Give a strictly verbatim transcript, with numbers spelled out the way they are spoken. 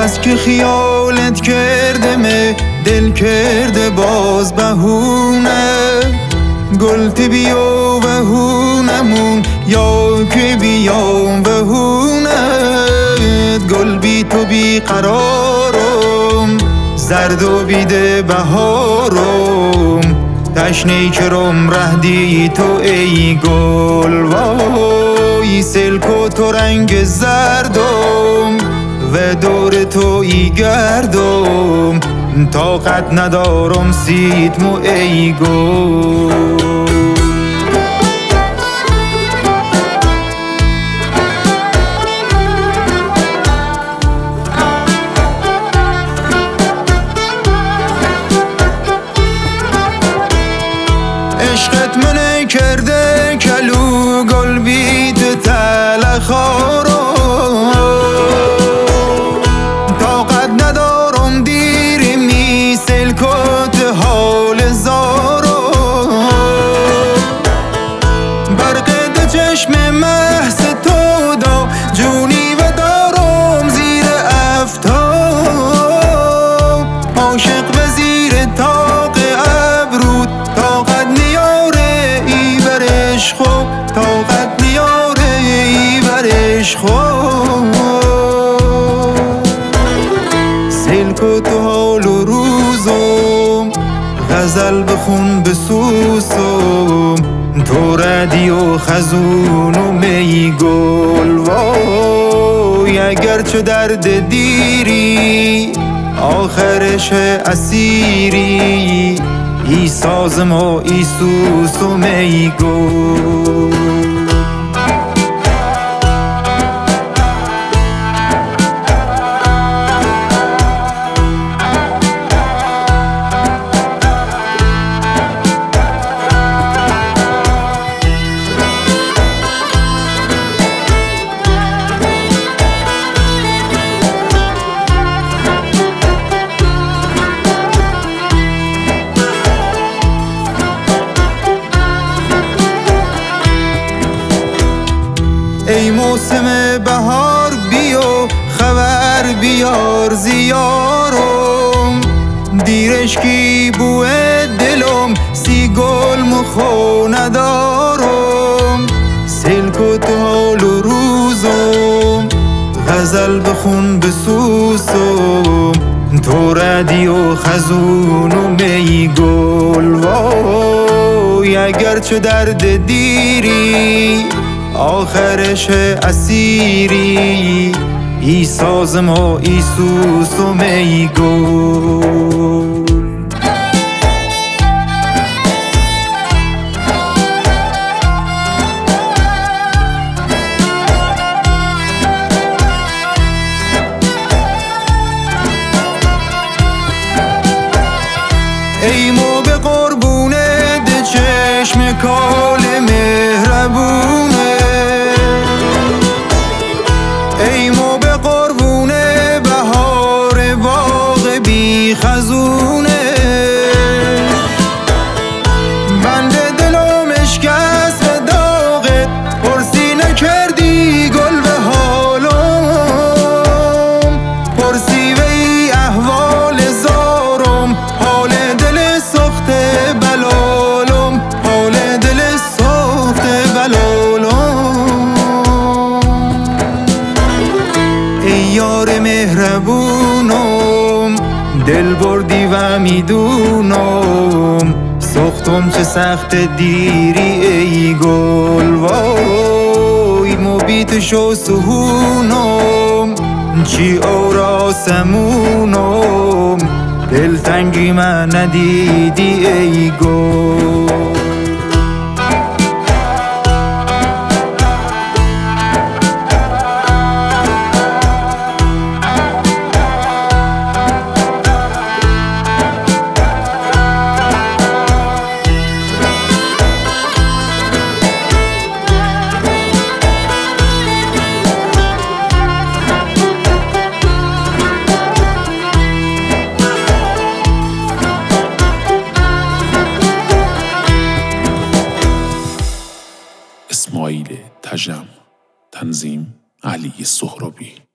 بس که خیالت کردمه دل کرده باز بهونه گلت بیا بهونمون یا که بیام بهونت گل بی تو بی قرارم زرد و بیده بهارم تشنه کرم رهدی تو ای گل وای سلک و تو رنگ زردم و دور تو ای گردم طاقت ندارم سیدمو ای گل عشقت منه کرده کلو گل بیت تلخارو طاقت ندارم دیری می سلکت حال زارو برق ده چشم محض تو دا جونی و دارم زیر افتاب عاشق و زیر تاق ابرود طاقت نیاره ای برش خوب طاقت نیاره ای برش خوب سلک و تو حال و روزم غزل بخون بسوسم تو ردی و خزون و می گل وای اگر چه درد دیری آخرش اسیری ای سازم و ای سوسم ای گل ای موسم بهار بیا خبر بیار زیارم دیرش کی بوه دلم سی گل مخو ندارم سلک و تو حال و روزم غزل بخون بسوسم تو ردی و خزون و می گل وای اگر چه درد دیری آخرش اسیری ای سازم و ای سوسم ای گل ای مو به قربونه ده چشم کال مهربونه ای مو به قربونه بهار باغ بی خزونه بنده دلم اشکست و داغت پرسی نکردی گل به حالم پرسی و ای احوال زارم حال دل سخت بلالم حال دل سخت بلالم ای یار مهربونم دل بردی و میدونم سختم چه سخت دیری ای گل وای مبیت شو سهونم چی آراسمونم دلتنگی من ندیدی ای گل اسماعیل تجم، تنظیم علی سهرابی.